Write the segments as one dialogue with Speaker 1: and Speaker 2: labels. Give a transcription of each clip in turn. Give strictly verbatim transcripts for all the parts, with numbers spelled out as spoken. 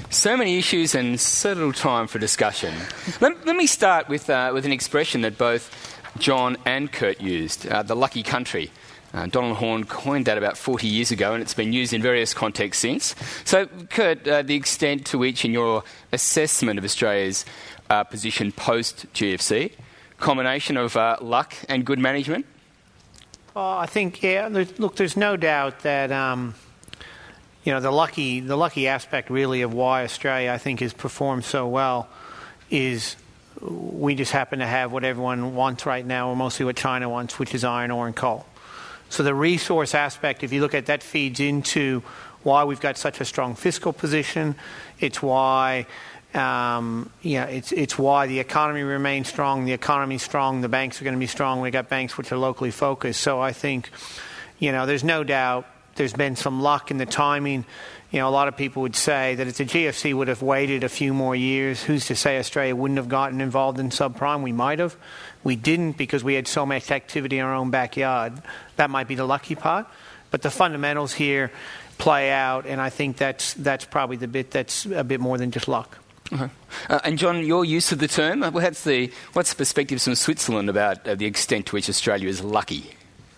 Speaker 1: So many issues and so little time for discussion. let, let me start with uh, with an expression that both John and Kurt used, uh, the lucky country. Uh, Donald Horne coined that about forty years ago, and it's been used in various contexts since. So, Kurt, uh, the extent to which, in your assessment of Australia's uh, position post-G F C, combination of uh, luck and good management?
Speaker 2: Well, I think, yeah, there's, look, there's no doubt that, um, you know, the lucky, the lucky aspect really of why Australia, I think, has performed so well is we just happen to have what everyone wants right now, or mostly what China wants, which is iron ore and coal. So the resource aspect, if you look at that, feeds into why we've got such a strong fiscal position. It's why, um, yeah, it's it's why the economy remains strong. The economy's strong. The banks are going to be strong. We've got banks which are locally focused. So I think, you know, there's no doubt there's been some luck in the timing. You know, a lot of people would say that if the G F C would have waited a few more years, who's to say Australia wouldn't have gotten involved in subprime? We might have. We didn't because we had so much activity in our own backyard. That might be the lucky part. But the fundamentals here play out, and I think that's that's probably the bit that's a bit more than just luck.
Speaker 1: Uh-huh. Uh, and John, your use of the term, uh, what's the what's the perspectives from Switzerland about uh, the extent to which Australia is lucky?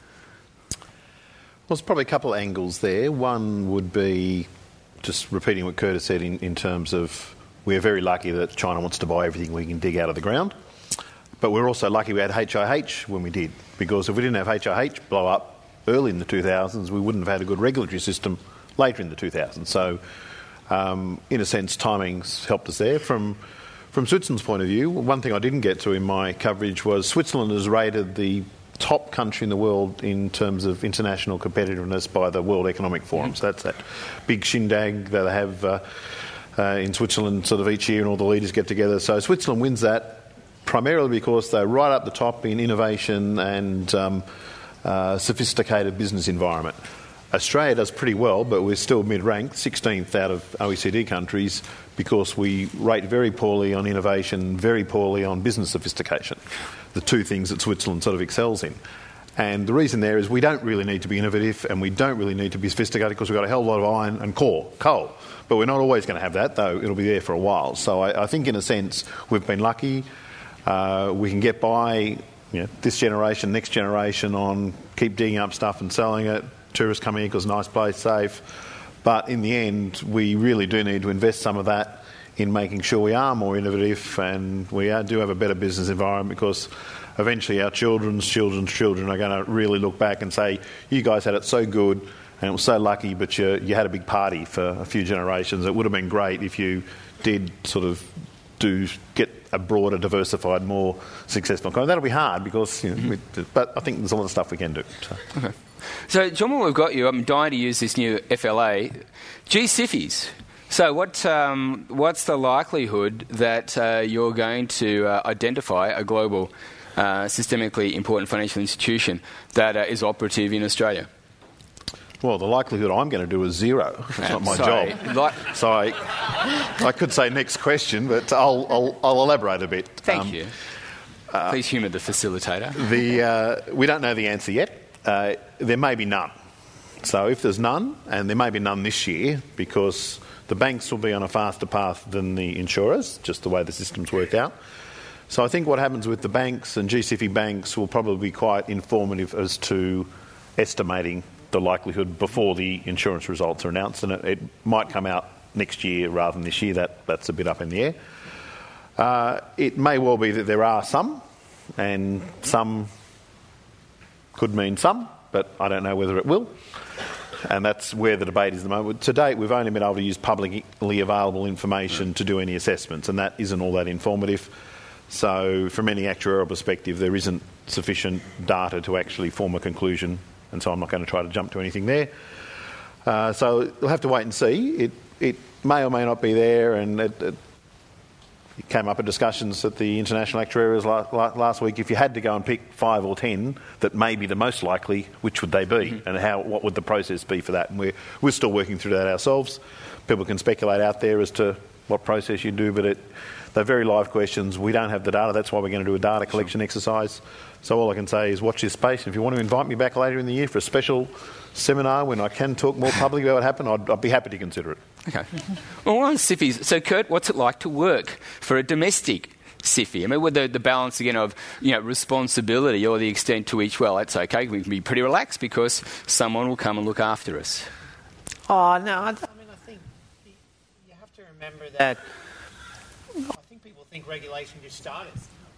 Speaker 3: Well, there's probably a couple of angles there. One would be just repeating what Kurt has said in, in terms of we're very lucky that China wants to buy everything we can dig out of the ground. But we're also lucky we had H I H when we did, because if we didn't have H I H blow up early in the two thousands, we wouldn't have had a good regulatory system later in the two thousands. So, um, in a sense, timing's helped us there. From from Switzerland's point of view, one thing I didn't get to in my coverage was Switzerland is rated the top country in the world in terms of international competitiveness by the World Economic Forum. So that's that big shindig that they have uh, uh, in Switzerland sort of each year, and all the leaders get together. So Switzerland wins that primarily because they're right up the top in innovation and um, uh, sophisticated business environment. Australia does pretty well, but we're still mid-ranked, sixteenth out of O E C D countries, because we rate very poorly on innovation, very poorly on business sophistication, the two things that Switzerland sort of excels in. And the reason there is we don't really need to be innovative, and we don't really need to be sophisticated because we've got a hell of a lot of iron and core, coal. But we're not always going to have that, though it'll be there for a while. So I, I think, in a sense, we've been lucky. Uh, we can get by, you know, this generation, next generation on keep digging up stuff and selling it. Tourists coming in because nice place, safe. But in the end, we really do need to invest some of that in making sure we are more innovative, and we are, do have a better business environment, because eventually our children's children's children are going to really look back and say, you guys had it so good and it was so lucky, but you, you had a big party for a few generations. It would have been great if you did sort of do get a broader, diversified, more successful economy. That'll be hard because, you know, mm-hmm. we, but I think there's a lot of stuff we can do. So.
Speaker 1: Okay. So, John, while we've got you, I'm dying to use this new F L A, G-SIFIs. So what um, what's the likelihood that uh, you're going to uh, identify a global, uh, systemically important financial institution that uh, is operative in Australia?
Speaker 3: Well, the likelihood I'm going to do is zero. It's not my
Speaker 1: Sorry.
Speaker 3: job.
Speaker 1: Like-
Speaker 3: so I, I could say next question, but I'll, I'll, I'll elaborate a bit.
Speaker 1: Thank
Speaker 3: um,
Speaker 1: you. Uh, Please humour the facilitator.
Speaker 3: The, uh, we don't know the answer yet. Uh, there may be none. So if there's none, and there may be none this year, because the banks will be on a faster path than the insurers, just the way the system's worked out. So I think what happens with the banks and G-SIFI banks will probably be quite informative as to estimating the likelihood before the insurance results are announced, and it, it might come out next year rather than this year. That that's a bit up in the air. Uh, it may well be that there are some, and some could mean some, but I don't know whether it will. And that's where the debate is at the moment. To date, we've only been able to use publicly available information to do any assessments, and that isn't all that informative. So from any actuarial perspective, there isn't sufficient data to actually form a conclusion, and so I'm not going to try to jump to anything there. Uh, so we'll have to wait and see. It it may or may not be there, and it, it, it came up in discussions at the International Actuaries la- la- last week. If you had to go and pick five or ten that may be the most likely, which would they be, mm-hmm. and how what would the process be for that? And we're, we're still working through that ourselves. People can speculate out there as to what process you do, but it, they're very live questions. We don't have the data. That's why we're going to do a data collection exercise. So all I can say is watch this space. If you want to invite me back later in the year for a special seminar when I can talk more publicly about what happened, I'd, I'd be happy to consider it.
Speaker 1: Okay. Well, on S I F Is, so Kurt, what's it like to work for a domestic S I F I? I mean, with the, the balance again of, you know, responsibility or the extent to which, well, that's okay, we can be pretty relaxed because someone will come and look after us.
Speaker 2: Oh, no, I, I mean, I think you have to remember that I think people think regulation just started.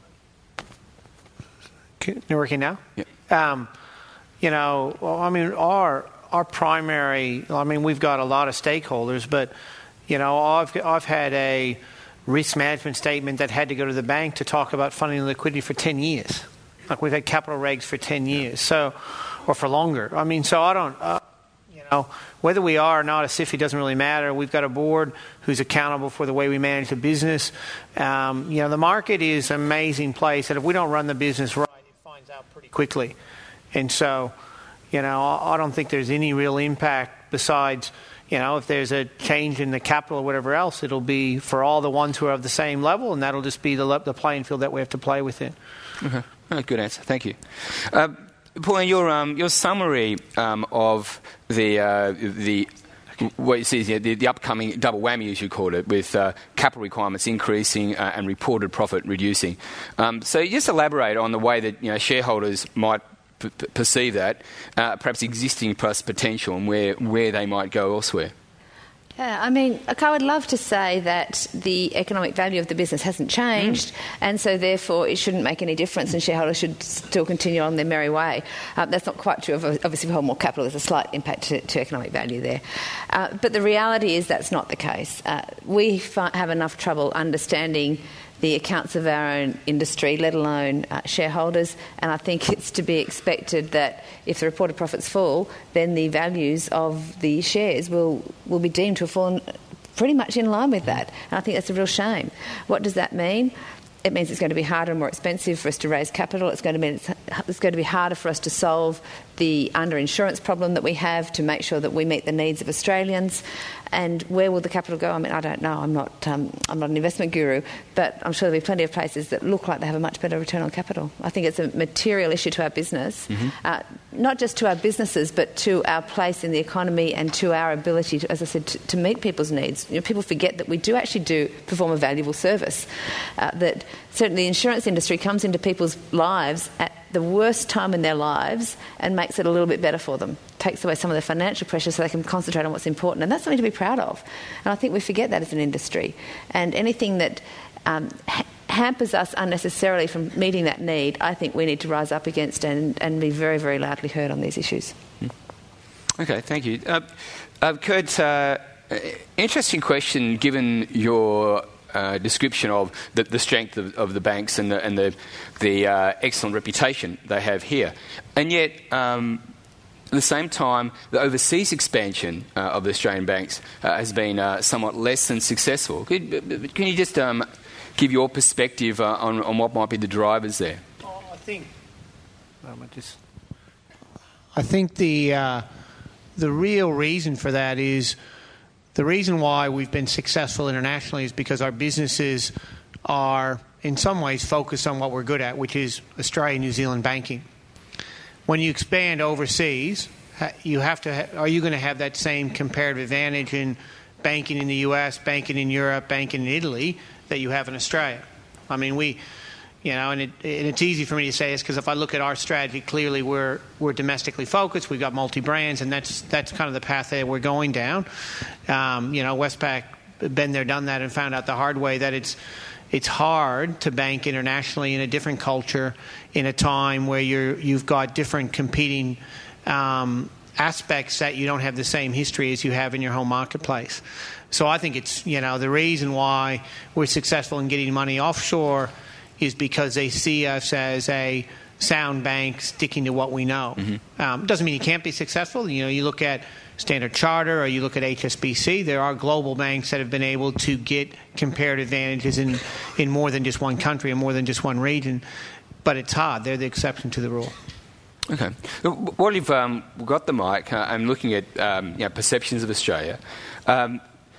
Speaker 2: You're working now?
Speaker 1: Yeah.
Speaker 2: Um, you know, well, I mean, our our primary, I mean, we've got a lot of stakeholders, but, you know, I've, I've had a risk management statement that had to go to the bank to talk about funding and liquidity for ten years. Like, we've had capital regs for ten years, so, or for longer. I mean, so I don't, uh, you know, whether we are or not a S I F I doesn't really matter. We've got a board who's accountable for the way we manage the business. Um, you know, the market is an amazing place that if we don't run the business right, it finds out pretty quickly. And so, you know, I don't think there's any real impact besides, you know, if there's a change in the capital or whatever else, it'll be for all the ones who are of the same level, and that'll just be the, the playing field that we have to play within.
Speaker 1: Okay. Oh, good answer. Thank you. Uh, Pauline, your um, your summary um, of the uh, the what you see is the, the upcoming double whammy, as you called it, with uh, capital requirements increasing uh, and reported profit reducing. Um, so just elaborate on the way that, you know, shareholders might p- perceive that, uh, perhaps existing plus potential, and where where they might go elsewhere.
Speaker 4: Yeah, I mean, I would love to say that the economic value of the business hasn't changed, mm. and so therefore it shouldn't make any difference and shareholders should still continue on their merry way. Um, that's not quite true. Obviously, if we hold more capital, there's a slight impact to, to economic value there. Uh, but the reality is that's not the case. Uh, we fi- have enough trouble understanding the accounts of our own industry, let alone uh, shareholders, and I think it's to be expected that if the reported profits fall, then the values of the shares will, will be deemed to have fallen pretty much in line with that. And I think that's a real shame. What does that mean? It means it's going to be harder and more expensive for us to raise capital. It's going to mean it's, it's going to be harder for us to solve the underinsurance problem that we have to make sure that we meet the needs of Australians. And where will the capital go? I mean, I don't know. I'm not. Um, I'm not an investment guru, but I'm sure there'll be plenty of places that look like they have a much better return on capital. I think it's a material issue to our business, mm-hmm. uh, not just to our businesses, but to our place in the economy and to our ability, to, as I said, to, to meet people's needs. You know, people forget that we do actually do perform a valuable service. Uh, that certainly the insurance industry comes into people's lives at the worst time in their lives and makes it a little bit better for them, takes away some of their financial pressure so they can concentrate on what's important. And that's something to be proud of. And I think we forget that as an industry. And anything that um, ha- hampers us unnecessarily from meeting that need, I think we need to rise up against and, and be very, very loudly heard on these issues.
Speaker 1: Okay, thank you. Uh, uh, Kurt, uh, interesting question given your Uh, description of the, the strength of, of the banks and the, and the, the uh, excellent reputation they have here. And yet, um, at the same time, the overseas expansion uh, of the Australian banks uh, has been uh, somewhat less than successful. Can, can you just um, give your perspective uh, on, on what might be the drivers there?
Speaker 2: Oh, I think, um, I, just, I think the uh, the real reason for that is the reason why we've been successful internationally is because our businesses are, in some ways, focused on what we're good at, which is Australia, New Zealand banking. When you expand overseas, you have to. Ha- are you going to have that same comparative advantage in banking in the U S, banking in Europe, banking in Italy that you have in Australia? I mean, we, you know, and, it, and it's easy for me to say this because if I look at our strategy, clearly we're we're domestically focused. We've got multi brands, and that's that's kind of the path that we're going down. Um, you know, Westpac, been there, done that, and found out the hard way that it's it's hard to bank internationally in a different culture, in a time where you're you've got different competing um, aspects that you don't have the same history as you have in your home marketplace. So I think it's, you know, the reason why we're successful in getting money offshore is because they see us as a sound bank sticking to what we know. Mm-hmm. Um, doesn't mean you can't be successful. You know, you look at Standard Chartered or you look at H S B C, there are global banks that have been able to get comparative advantages in, in more than just one country and more than just one region. But it's hard. They're the exception to the rule.
Speaker 1: Okay. While you've um, got the mic, uh, I'm looking at um, you know, perceptions of Australia. Um,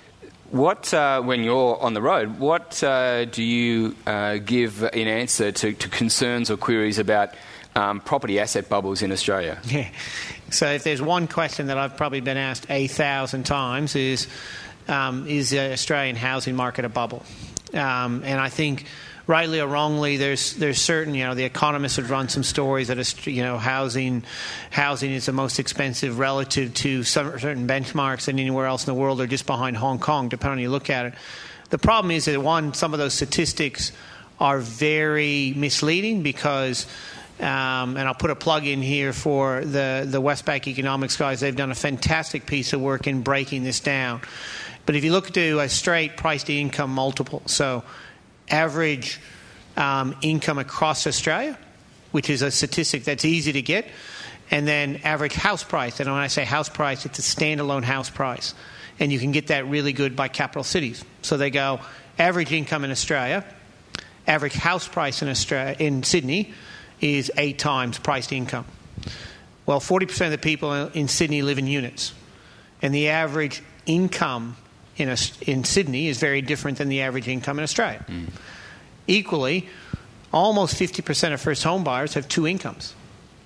Speaker 1: what, uh, when you're on the road, what uh, do you uh, give in answer to, to concerns or queries about um, property asset bubbles in Australia?
Speaker 2: Yeah. So if there's one question that I've probably been asked a thousand times is, um, is the Australian housing market a bubble? Um, and I think, rightly or wrongly, there's there's certain, you know, the economists have run some stories that, you know, housing housing is the most expensive relative to some certain benchmarks and anywhere else in the world, or just behind Hong Kong, depending on how you look at it. The problem is that, one, some of those statistics are very misleading because, um, and I'll put a plug in here for the, the Westpac economics guys. They've done a fantastic piece of work in breaking this down. But if you look to a straight price-to-income multiple, so average um, income across Australia, which is a statistic that's easy to get, and then average house price. And when I say house price, it's a standalone house price. And you can get that really good by capital cities. So they go average income in Australia, average house price in Australia, in Sydney is eight times price to income. Well, forty percent of the people in Sydney live in units. And the average income In, a, in Sydney is very different than the average income in Australia. Mm. Equally, almost fifty percent of first home buyers have two incomes.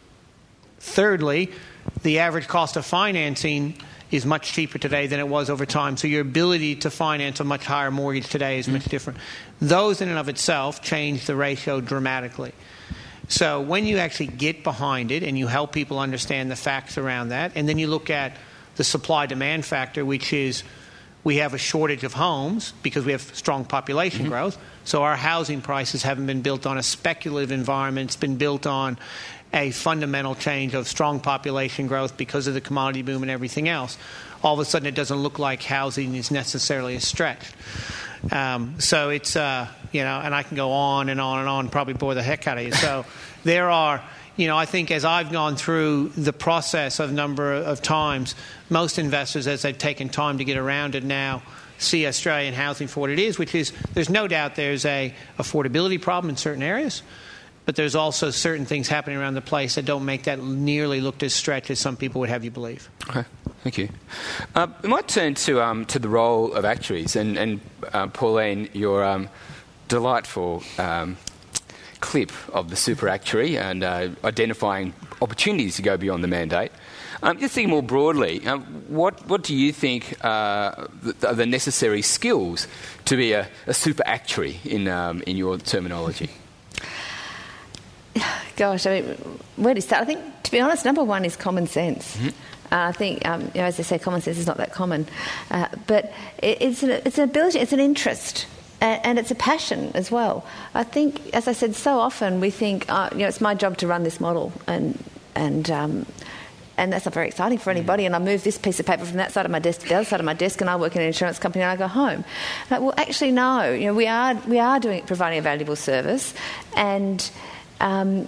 Speaker 2: Thirdly, the average cost of financing is much cheaper today than it was over time. So your ability to finance a much higher mortgage today is mm. much different. Those in and of itself change the ratio dramatically. So when you actually get behind it and you help people understand the facts around that, and then you look at the supply-demand factor, which is we have a shortage of homes because we have strong population mm-hmm. growth. So our housing prices haven't been built on a speculative environment. It's been built on a fundamental change of strong population growth because of the commodity boom and everything else. All of a sudden, it doesn't look like housing is necessarily a stretch. Um, so it's, uh, you know, and I can go on and on and on, probably bore the heck out of you. So there are, you know, I think as I've gone through the process of number of times, most investors, as they've taken time to get around it now, see Australian housing for what it is, which is, there's no doubt there's a affordability problem in certain areas, but there's also certain things happening around the place that don't make that nearly look as stretched as some people would have you believe.
Speaker 1: Okay, thank you. Uh, I might turn to um, to the role of actuaries, and, and uh, Pauline, your um, delightful um, clip of the super actuary and uh, identifying opportunities to go beyond the mandate. Um, just thinking more broadly, um, what what do you think uh, are the necessary skills to be a, a super actuary in um, in your terminology?
Speaker 4: Gosh, I mean, where to start? I think, to be honest, number one is common sense. Mm-hmm. Uh, I think, um, you know, as I say, common sense is not that common, uh, but it, it's an, it's an ability, it's an interest. And it's a passion as well. I think, as I said, so often we think, uh, you know, it's my job to run this model, and and um, and that's not very exciting for anybody. And I move this piece of paper from that side of my desk to the other side of my desk, and I work in an insurance company, and I go home. Like, well, actually, no. You know, we are we are doing providing a valuable service, and. Um,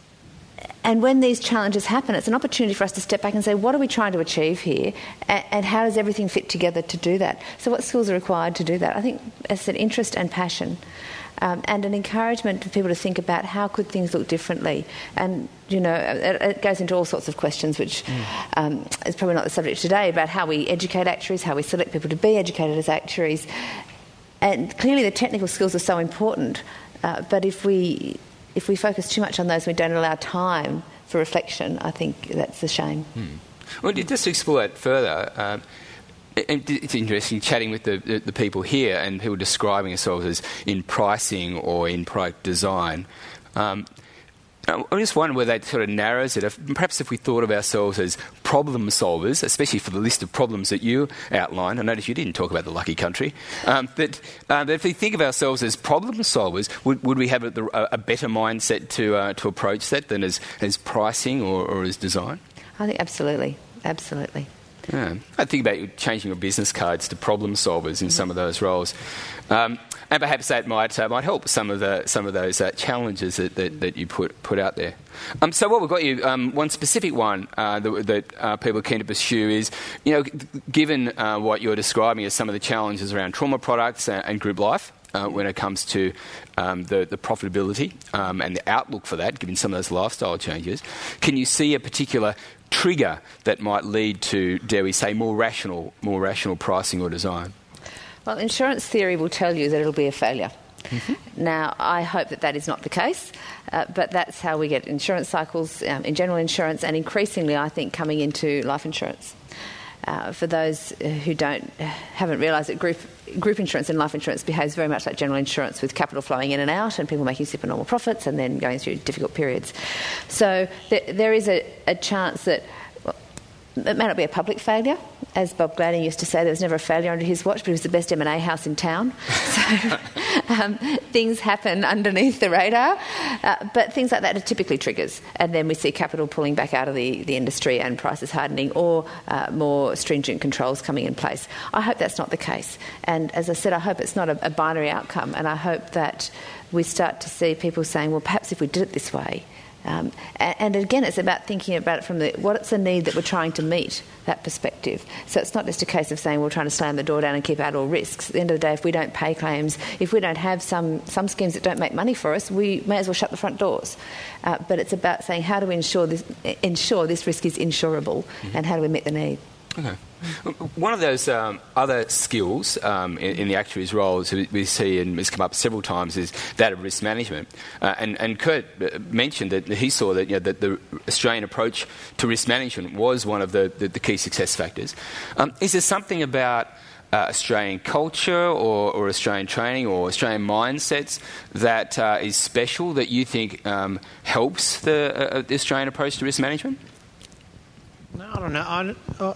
Speaker 4: And when these challenges happen, it's an opportunity for us to step back and say, what are we trying to achieve here, and, and how does everything fit together to do that? So what skills are required to do that? I think, as I said, interest and passion, um, and an encouragement for people to think about how could things look differently. And, you know, it, it goes into all sorts of questions, which mm. um, is probably not the subject today, about how we educate actuaries, how we select people to be educated as actuaries. And clearly the technical skills are so important, uh, but if we... If we focus too much on those and we don't allow time for reflection, I think that's a shame. Hmm.
Speaker 1: Well, just to explore that further, um, it, it's interesting chatting with the, the, the people here and people describing themselves as in pricing or in product design. Um, I just wonder whether that sort of narrows it. If, perhaps if we thought of ourselves as problem solvers, especially for the list of problems that you outlined. I noticed you didn't talk about the lucky country. Um, but, uh, but if we think of ourselves as problem solvers, would, would we have a, a better mindset to uh, to approach that than as, as pricing or, or as design?
Speaker 4: I think absolutely, absolutely.
Speaker 1: Yeah. I think about you changing your business cards to problem solvers in mm-hmm. some of those roles. Um, And perhaps that might uh, might help some of the some of those uh, challenges that, that, that you put put out there. Um, so what we've got you um, one specific one uh, that, that uh, people are keen to pursue is, you know, given uh, what you're describing as some of the challenges around trauma products and, and group life uh, when it comes to um, the, the profitability um, and the outlook for that, given some of those lifestyle changes, can you see a particular trigger that might lead to, dare we say, more rational more rational pricing or design?
Speaker 4: Well, insurance theory will tell you that it'll be a failure. Mm-hmm. Now, I hope that that is not the case, uh, but that's how we get insurance cycles um, in general insurance, and increasingly, I think, coming into life insurance. Uh, for those who don't haven't realised that group group insurance and life insurance behaves very much like general insurance, with capital flowing in and out and people making supernormal profits and then going through difficult periods. So th- there is a, a chance that well, it may not be a public failure. As Bob Glading used to say, there was never a failure under his watch, but it was the best M and A house in town. So um, things happen underneath the radar. Uh, but things like that are typically triggers. And then we see capital pulling back out of the, the industry and prices hardening, or uh, more stringent controls coming in place. I hope that's not the case. And as I said, I hope it's not a, a binary outcome. And I hope that we start to see people saying, well, perhaps if we did it this way. Um, and, and again, it's about thinking about it from the what's the need that we're trying to meet, that perspective. So it's not just a case of saying we're trying to slam the door down and keep out all risks. At the end of the day, if we don't pay claims, if we don't have some, some schemes that don't make money for us, we may as well shut the front doors. Uh, but it's about saying how do we ensure this, ensure this risk is insurable, mm-hmm. and how do we meet the need.
Speaker 1: Okay. One of those um, other skills um, in, in the actuary's roles we see and has come up several times is that of risk management. Uh, and, and Kurt mentioned that he saw that, you know, that the Australian approach to risk management was one of the, the, the key success factors. Um, is there something about uh, Australian culture or, or Australian training or Australian mindsets that uh, is special that you think um, helps the, uh, the Australian approach to risk management?
Speaker 2: No, I don't know. I don't, uh,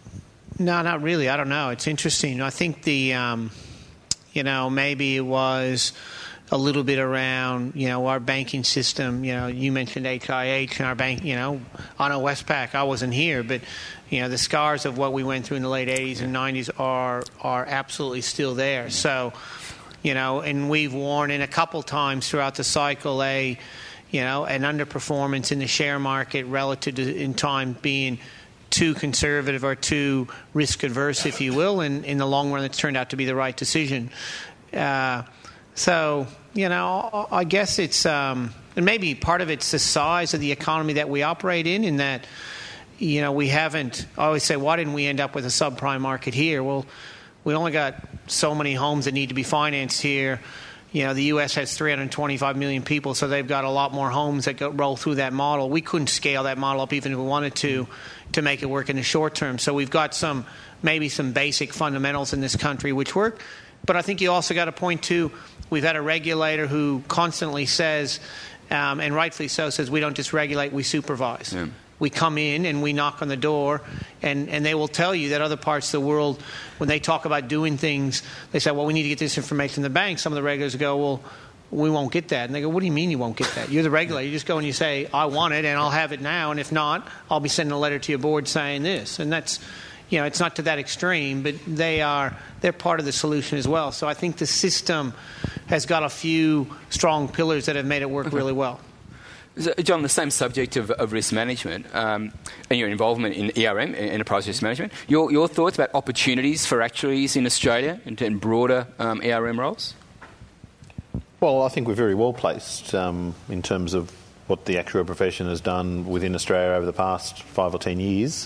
Speaker 2: No, not really. I don't know. It's interesting. I think the, um, you know, maybe it was a little bit around, you know, our banking system. You know, you mentioned H I H and our bank, you know, I know Westpac, I wasn't here, but, you know, the scars of what we went through in the late eighties and nineties are, are absolutely still there. So, you know, and we've worn in a couple times throughout the cycle a, you know, an underperformance in the share market relative to in time being too conservative or too risk adverse, if you will, and in the long run it's turned out to be the right decision. Uh, so, you know, I guess it's, um, and maybe part of it's the size of the economy that we operate in, in that, you know, we haven't, I always say, why didn't we end up with a subprime market here? Well, we only got so many homes that need to be financed here. You know, the U S has three hundred twenty-five million people, so they've got a lot more homes that go, roll through that model. We couldn't scale that model up even if we wanted to, to make it work in the short term. So we've got some, maybe some basic fundamentals in this country which work. But I think you also got to point to, we've had a regulator who constantly says, um, and rightfully so, says we don't just regulate, we supervise. Yeah. We come in and we knock on the door, and, and they will tell you that other parts of the world, when they talk about doing things, they say, well, we need to get this information from the bank. Some of the regulators go, well, we won't get that. And they go, what do you mean you won't get that? You're the regulator. You just go and you say, I want it, and I'll have it now. And if not, I'll be sending a letter to your board saying this. And that's, you know, it's not to that extreme, but they are, they're part of the solution as well. So I think the system has got a few strong pillars that have made it work okay. really well.
Speaker 1: John, the same subject of, of risk management um, and your involvement in E R M, enterprise risk management, your, your thoughts about opportunities for actuaries in Australia and, and broader um, E R M roles?
Speaker 3: Well, I think we're very well placed um, in terms of what the actuarial profession has done within Australia over the past five or ten years,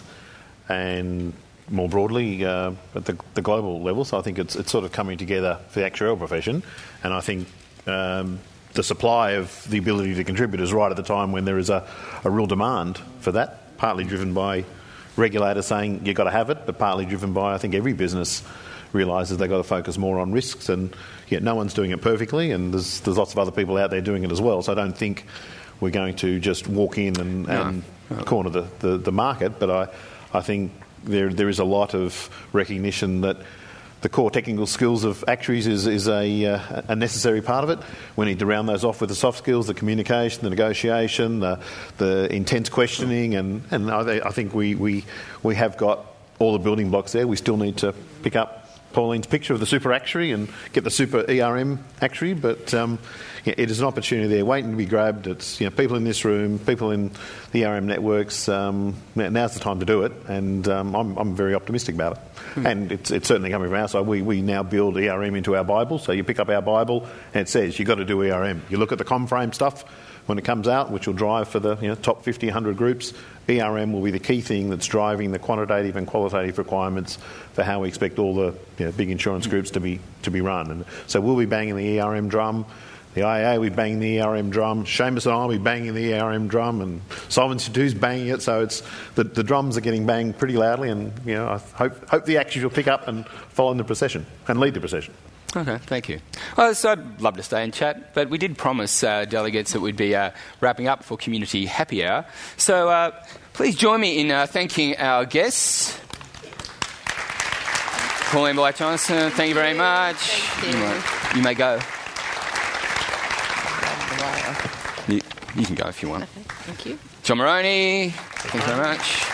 Speaker 3: and more broadly uh, at the, the global level. So I think it's, it's sort of coming together for the actuarial profession, and I think um, the supply of the ability to contribute is right at the time when there is a, a real demand for that, partly driven by regulators saying you've got to have it, but partly driven by, I think, every business realises they've got to focus more on risks, and yet no one's doing it perfectly, and there's, there's lots of other people out there doing it as well. So I don't think we're going to just walk in and, and no, no. corner the, the, the market, but I, I think there there is a lot of recognition that the core technical skills of actuaries is, is a, uh, a necessary part of it. We need to round those off with the soft skills, the communication, the negotiation, the, the intense questioning, and, and I, I think we, we, we have got all the building blocks there. We still need to pick up Pauline's picture of the super actuary and get the super E R M actuary, but um, yeah, it is an opportunity there waiting to be grabbed. It's, you know, people in this room, people in the E R M networks. Um, now's the time to do it, and um, I'm, I'm very optimistic about it. Hmm. And it's, it's certainly coming from our side. We, we now build E R M into our Bible, so you pick up our Bible and it says you've got to do E R M. You look at the ComFrame stuff when it comes out, which will drive for the you know, top fifty, one hundred groups, E R M will be the key thing that's driving the quantitative and qualitative requirements for how we expect all the you know, big insurance groups to be to be run. And so we'll be banging the E R M drum. The I A A will be banging the E R M drum. Seamus and I will be banging the E R M drum, and Solvency two is banging it. So it's the, the drums are getting banged pretty loudly, and you know I hope hope the actions will pick up and follow in the procession and lead the procession.
Speaker 1: Okay, thank you. Well, so I'd love to stay and chat, but we did promise uh, delegates that we'd be uh, wrapping up for Community Happy Hour. So uh, please join me in uh, thanking our guests. Pauline Blight-Johnston, thank you very much.
Speaker 4: Thank you.
Speaker 1: You may, you may go. You, you can go if you want.
Speaker 4: Okay, thank you.
Speaker 1: John Moroney, thank you very much.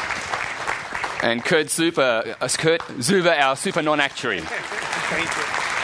Speaker 1: And Kurt Zuber, uh, Kurt Zuber, our super non-actuary.
Speaker 2: Thank you.